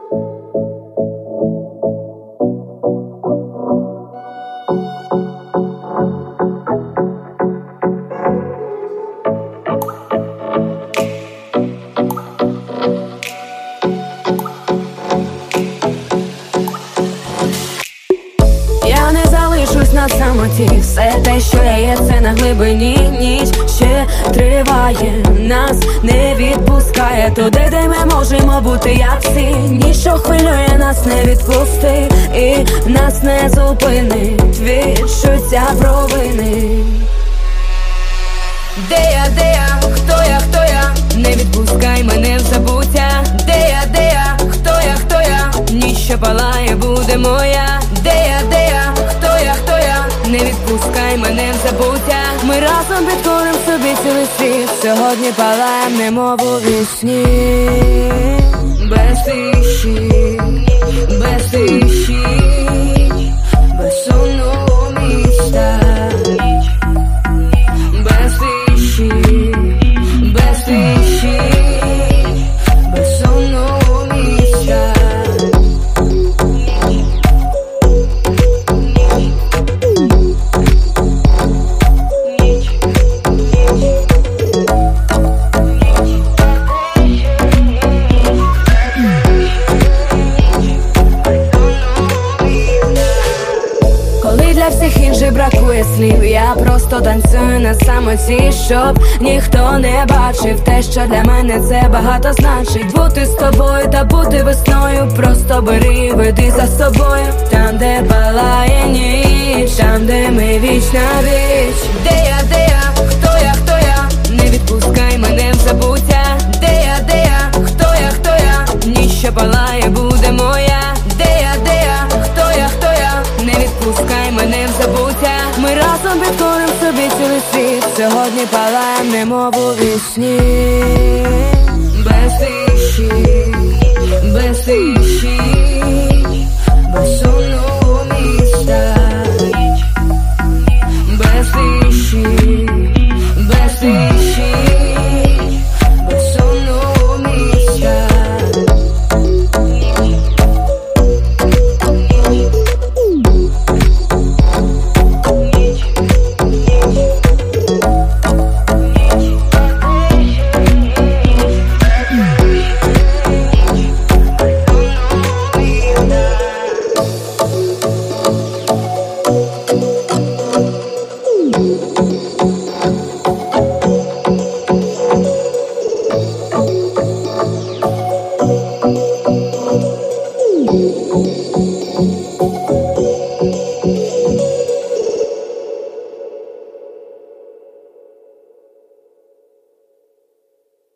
На самоті, все те, що є, це на глибині. Ніч ще триває, нас не відпускає туди, де ми можемо бути як всі. Ніщо хвилює, нас не відпусти, і нас не зупинить відчуття провини. Де я, хто я, не відпускай мене в забуття. Де я, хто я, ніч що палає, буде моя. Де я, хто я, не відпускай мене в забуття. Ми разом підкорим собі цілий світ. Сьогодні палаєм, немов у вісні. Без тиші, без тиші, без сонного міста. Без тиші, без тиші, без сонного міста. Для всіх інших бракує слів, я просто танцюю на самоті, щоб ніхто не бачив те, що для мене це багато значить. Бути з тобою та бути весною, просто бери і веди за собою. Там, де палає ніч, там, де ми віч на віч. Де я, хто я, не відпускай мене в забуття. Де я, хто я, ніч що палає, буде моя. Де я, хто я, не відпускай мене в забуття. Ми разом підкорим собі цілий світ. Сьогодні палаєм, немов у вісні. Без тиші, без тиші, без сонного міста. Без тиші, без тиші, без сонного міста. Thank you.